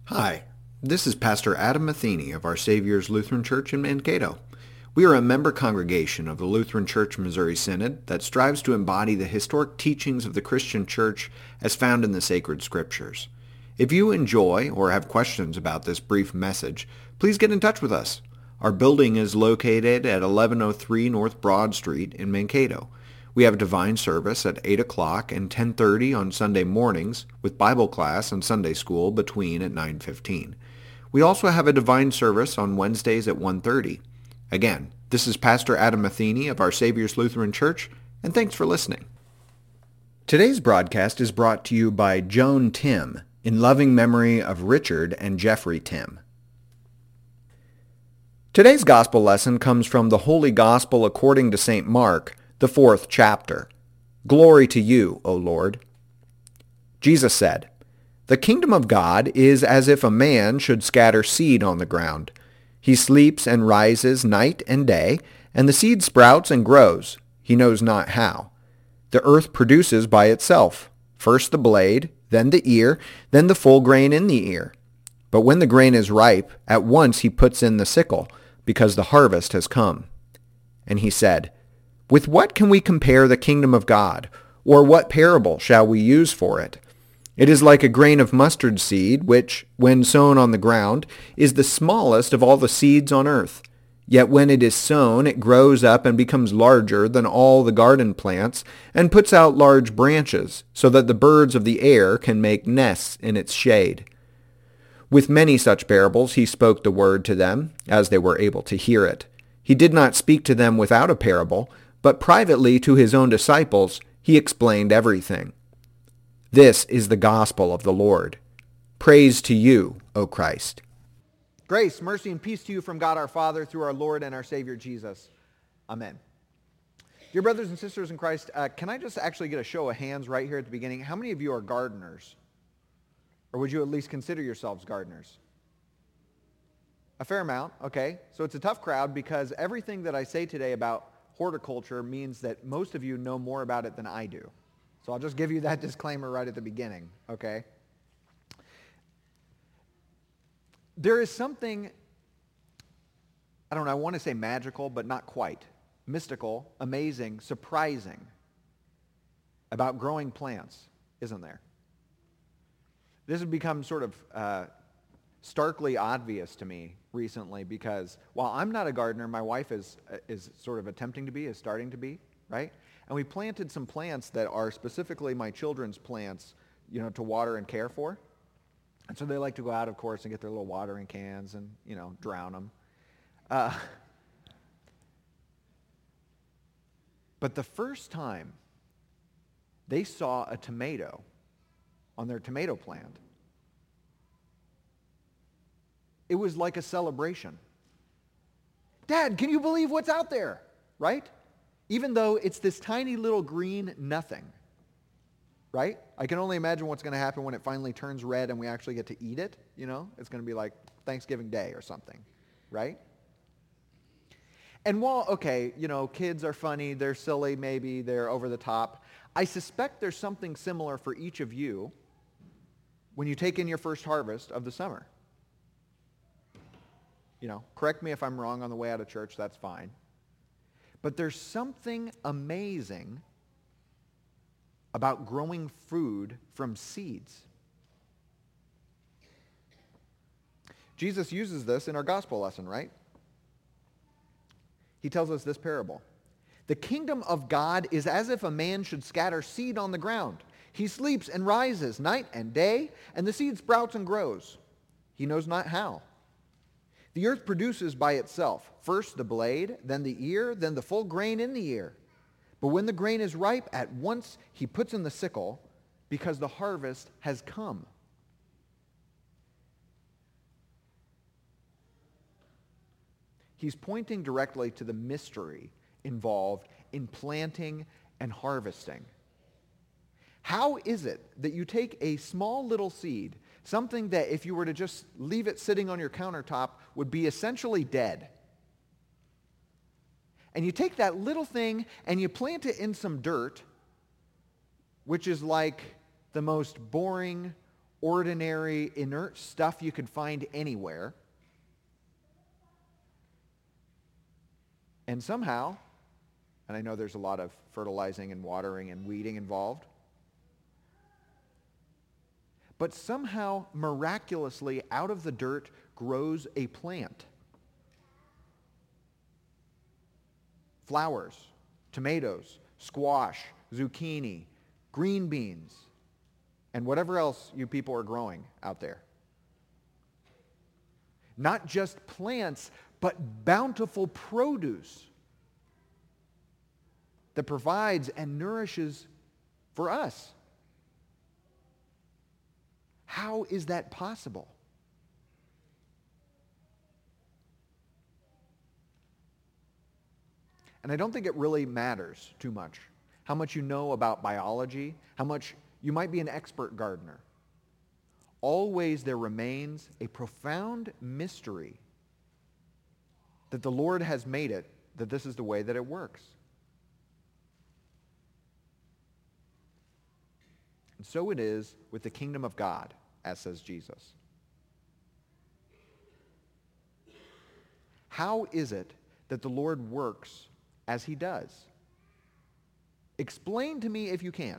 Hi, this is Pastor Adam Matheny of Our Savior's Lutheran Church in Mankato. We are a member congregation of the Lutheran Church Missouri Synod that strives to embody the historic teachings of the Christian Church as found in the sacred scriptures. If you enjoy or have questions about this brief message, please get in touch with us. Our building is located at 1103 North Broad Street in Mankato. We have a divine service at 8 o'clock and 10:30 on Sunday mornings, with Bible class and Sunday school between at 9:15. We also have a divine service on Wednesdays at 1:30. Again, this is Pastor Adam Matheny of Our Savior's Lutheran Church, and thanks for listening. Today's broadcast is brought to you by Joan Tim, in loving memory of Richard and Jeffrey Tim. Today's gospel lesson comes from the Holy Gospel according to St. Mark, the 4th chapter. Glory to you, O Lord. Jesus said, "The kingdom of God is as if a man should scatter seed on the ground. He sleeps and rises night and day, and the seed sprouts and grows. He knows not how. The earth produces by itself, first the blade, then the ear, then the full grain in the ear. But when the grain is ripe, at once he puts in the sickle, because the harvest has come." And he said, "With what can we compare the kingdom of God? Or what parable shall we use for it? It is like a grain of mustard seed, which, when sown on the ground, is the smallest of all the seeds on earth. Yet when it is sown, it grows up and becomes larger than all the garden plants, and puts out large branches, so that the birds of the air can make nests in its shade." With many such parables he spoke the word to them, as they were able to hear it. He did not speak to them without a parable, but privately to his own disciples he explained everything. This is the gospel of the Lord. Praise to you, O Christ. Grace, mercy, and peace to you from God our Father through our Lord and our Savior Jesus. Amen. Dear brothers and sisters in Christ, can I just actually get a show of hands right here at the beginning? How many of you are gardeners? Or would you at least consider yourselves gardeners? A fair amount, okay. So it's a tough crowd because everything that I say today about horticulture means that most of you know more about it than I do. So I'll just give you that disclaimer right at the beginning, okay? There is something, I want to say magical, but not quite. Mystical, amazing, surprising about growing plants, isn't there? This has become sort of starkly obvious to me recently because while I'm not a gardener, my wife is sort of attempting to be, is starting to be, right? And we planted some plants that are specifically my children's plants, to water and care for. And so they like to go out, of course, and get their little watering cans and, drown them. But the first time they saw a tomato on their tomato plant, it was like a celebration. Dad, can you believe what's out there? Right? Even though it's this tiny little green nothing. Right? I can only imagine what's going to happen when it finally turns red and we actually get to eat it. It's going to be like Thanksgiving Day or something. Right? And while, kids are funny, they're silly, maybe they're over the top, I suspect there's something similar for each of you when you take in your first harvest of the summer. Correct me if I'm wrong on the way out of church, that's fine. But there's something amazing about growing food from seeds. Jesus uses this in our gospel lesson, right? He tells us this parable. "The kingdom of God is as if a man should scatter seed on the ground. He sleeps and rises night and day, and the seed sprouts and grows. He knows not how. The earth produces by itself, first the blade, then the ear, then the full grain in the ear. But when the grain is ripe, at once he puts in the sickle, because the harvest has come." He's pointing directly to the mystery involved in planting and harvesting. How is it that you take a small little seed, something that if you were to just leave it sitting on your countertop would be essentially dead, and you take that little thing and you plant it in some dirt, which is like the most boring, ordinary, inert stuff you could find anywhere. And somehow, and I know there's a lot of fertilizing and watering and weeding involved, but somehow, miraculously, out of the dirt grows a plant. Flowers, tomatoes, squash, zucchini, green beans, and whatever else you people are growing out there. Not just plants, but bountiful produce that provides and nourishes for us. How is that possible? And I don't think it really matters too much how much you know about biology, how much you might be an expert gardener. Always there remains a profound mystery that the Lord has made it, that this is the way that it works. And so it is with the kingdom of God, as says Jesus. How is it that the Lord works as he does? Explain to me if you can.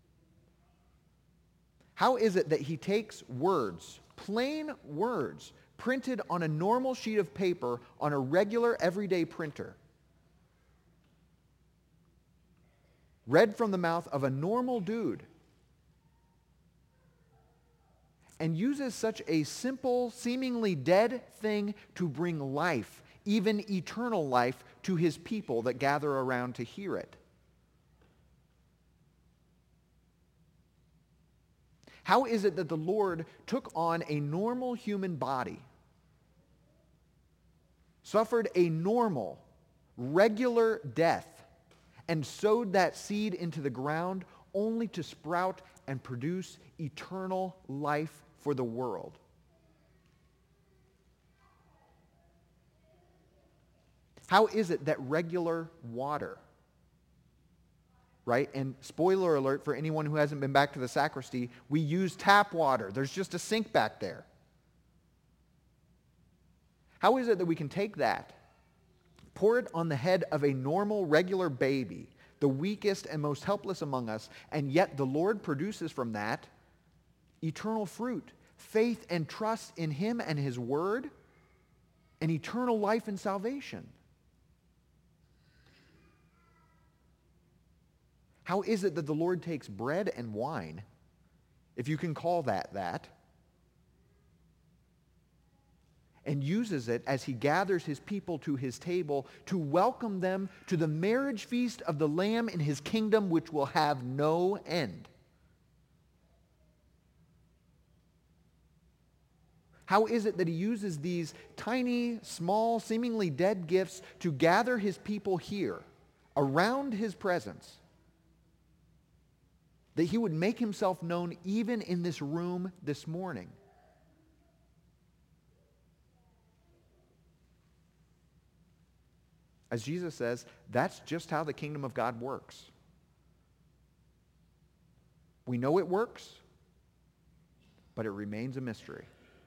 How is it that he takes words, plain words, printed on a normal sheet of paper on a regular everyday printer, read from the mouth of a normal dude, and uses such a simple, seemingly dead thing to bring life, even eternal life, to his people that gather around to hear it? How is it that the Lord took on a normal human body, suffered a normal, regular death, and sowed that seed into the ground only to sprout and produce eternal life for the world? How is it that regular water, right? And spoiler alert for anyone who hasn't been back to the sacristy, we use tap water. There's just a sink back there. How is it that we can take that, pour it on the head of a normal, regular baby, the weakest and most helpless among us, and yet the Lord produces from that eternal fruit, faith and trust in him and his word, and eternal life and salvation? How is it that the Lord takes bread and wine, if you can call that, and uses it as he gathers his people to his table to welcome them to the marriage feast of the Lamb in his kingdom, which will have no end? How is it that he uses these tiny, small, seemingly dead gifts to gather his people here around his presence, that he would make himself known even in this room this morning? As Jesus says, that's just how the kingdom of God works. We know it works, but it remains a mystery.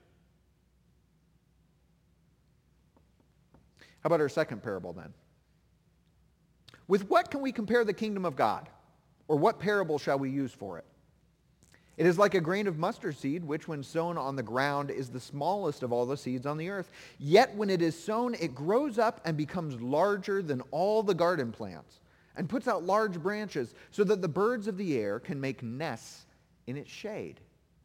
How about our second parable then? With what can we compare the kingdom of God? Or what parable shall we use for it? It is like a grain of mustard seed, which when sown on the ground is the smallest of all the seeds on the earth. Yet when it is sown, it grows up and becomes larger than all the garden plants, and puts out large branches, so that the birds of the air can make nests in its shade.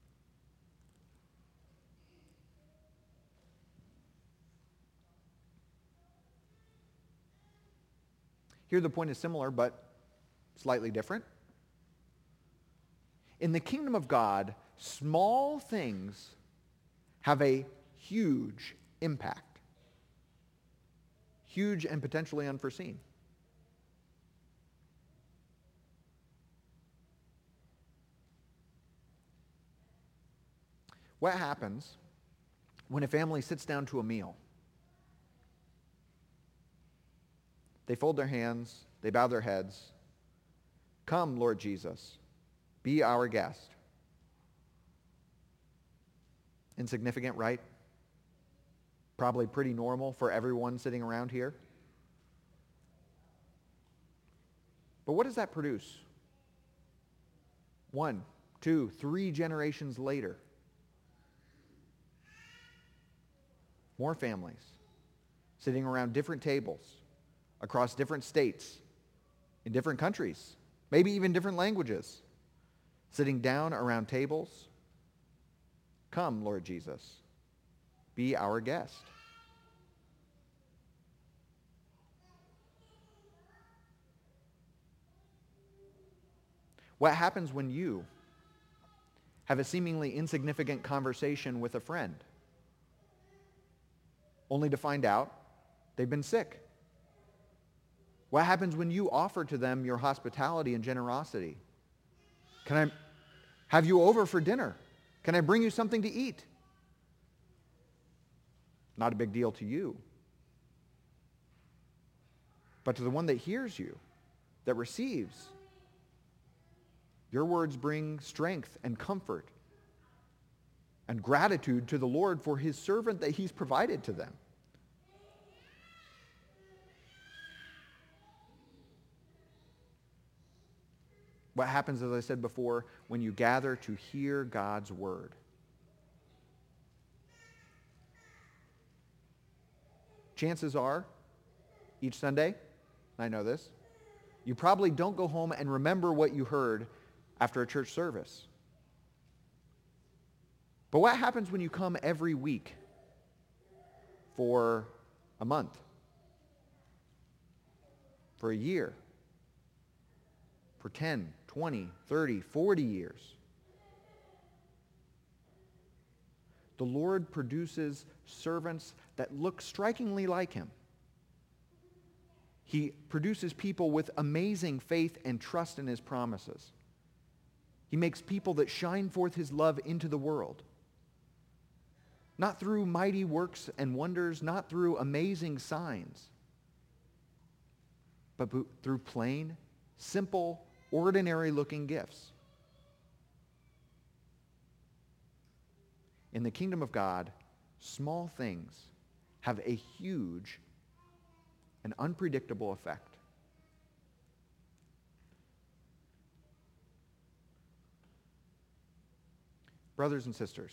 Here the point is similar, but slightly different. In the kingdom of God, small things have a huge impact. Huge and potentially unforeseen. What happens when a family sits down to a meal? They fold their hands, they bow their heads. Come, Lord Jesus, be our guest. Insignificant, right? Probably pretty normal for everyone sitting around here. But what does that produce? 1, 2, 3 generations later. More families sitting around different tables across different states, in different countries, maybe even different languages, sitting down around tables. Come, Lord Jesus, be our guest. What happens when you have a seemingly insignificant conversation with a friend, only to find out they've been sick? What happens when you offer to them your hospitality and generosity? Can I have you over for dinner? Can I bring you something to eat? Not a big deal to you. But to the one that hears you, that receives, your words bring strength and comfort and gratitude to the Lord for his servant that he's provided to them. What happens, as I said before, when you gather to hear God's word? Chances are, each Sunday, I know this, you probably don't go home and remember what you heard after a church service. But what happens when you come every week for a month, for a year, for 10, 20, 30, 40 years? The Lord produces servants that look strikingly like him. He produces people with amazing faith and trust in his promises. He makes people that shine forth his love into the world. Not through mighty works and wonders, not through amazing signs, but through plain, simple, ordinary-looking gifts. In the kingdom of God, small things have a huge and unpredictable effect. Brothers and sisters,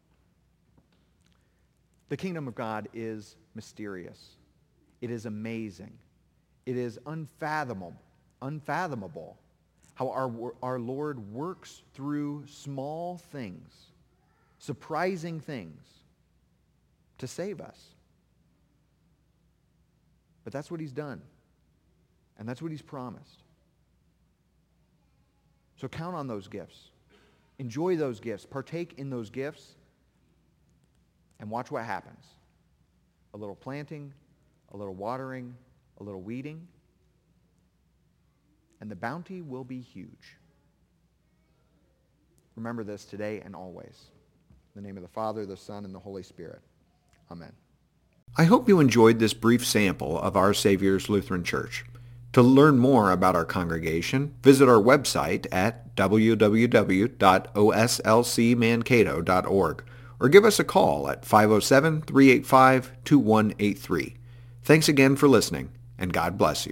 the kingdom of God is mysterious. It is amazing. It is unfathomable how our Lord works through small things, surprising things, to save us. But that's what he's done. And that's what he's promised. So count on those gifts. Enjoy those gifts. Partake in those gifts. And watch what happens. A little planting, a little watering, a little weeding, and the bounty will be huge. Remember this today and always. In the name of the Father, the Son, and the Holy Spirit. Amen. I hope you enjoyed this brief sample of Our Savior's Lutheran Church. To learn more about our congregation, visit our website at www.oslcmankato.org or give us a call at 507-385-2183. Thanks again for listening, and God bless you.